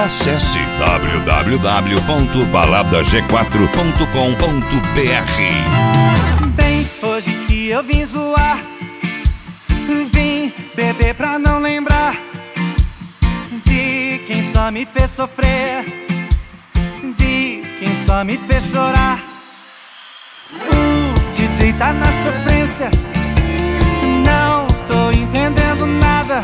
Acesse www.baladag4.com.br. Bem, hoje que eu vim zoar, vim beber pra não lembrar de quem só me fez sofrer, de quem só me fez chorar. O DJ tá na sofrência, não tô entendendo nada.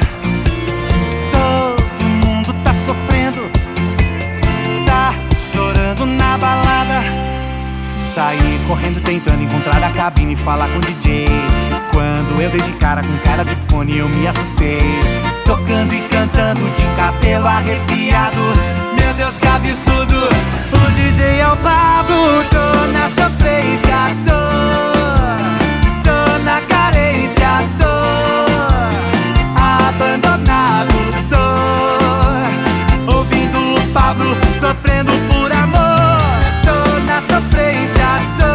Todo mundo tá sofrendo, tá chorando na balada. Saí correndo tentando encontrar a cabine e falar com o DJ. Quando eu dei de cara com cara de fone eu me assustei. Tocando e cantando de cabelo arrepiado. Meu Deus, que absurdo, o DJ é o Pablo. Tô na sofrência, tô na carência, tô abandonado, tô ouvindo o Pablo sofrendo por amor. Tô na sofrência,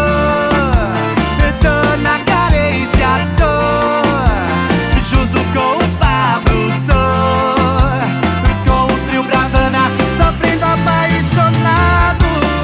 tô na carência, tô junto com o Pablo, tô com o trio Bravana, sofrendo apaixonado.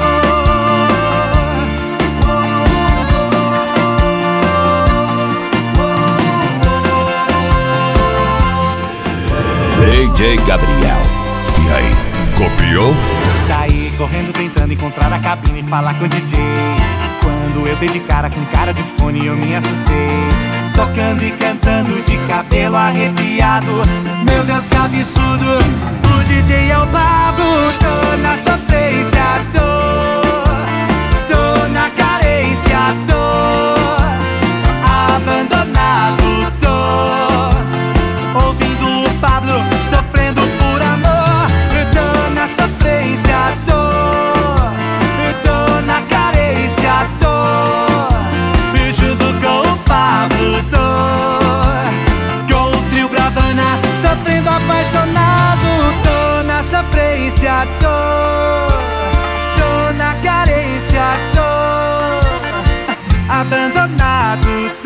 DJ Gabriel. E aí, copiou? Saí correndo tentando encontrar a cabine e falar com o DJ. Quando eu dei de cara com cara de fone eu me assustei. Tocando e cantando de cabelo arrepiado. Meu Deus, que absurdo, o DJ é o Pablo. Tô na sofrência, tô na carência, tô abandonado, tô ouvindo o Pablo sofrendo por amor. Tô na sofrência, tô na carência, tô junto com o Pablo, tô com o trio Bravana, sofrendo apaixonado. Tô na sofrência, tô na carência, tô abandonado,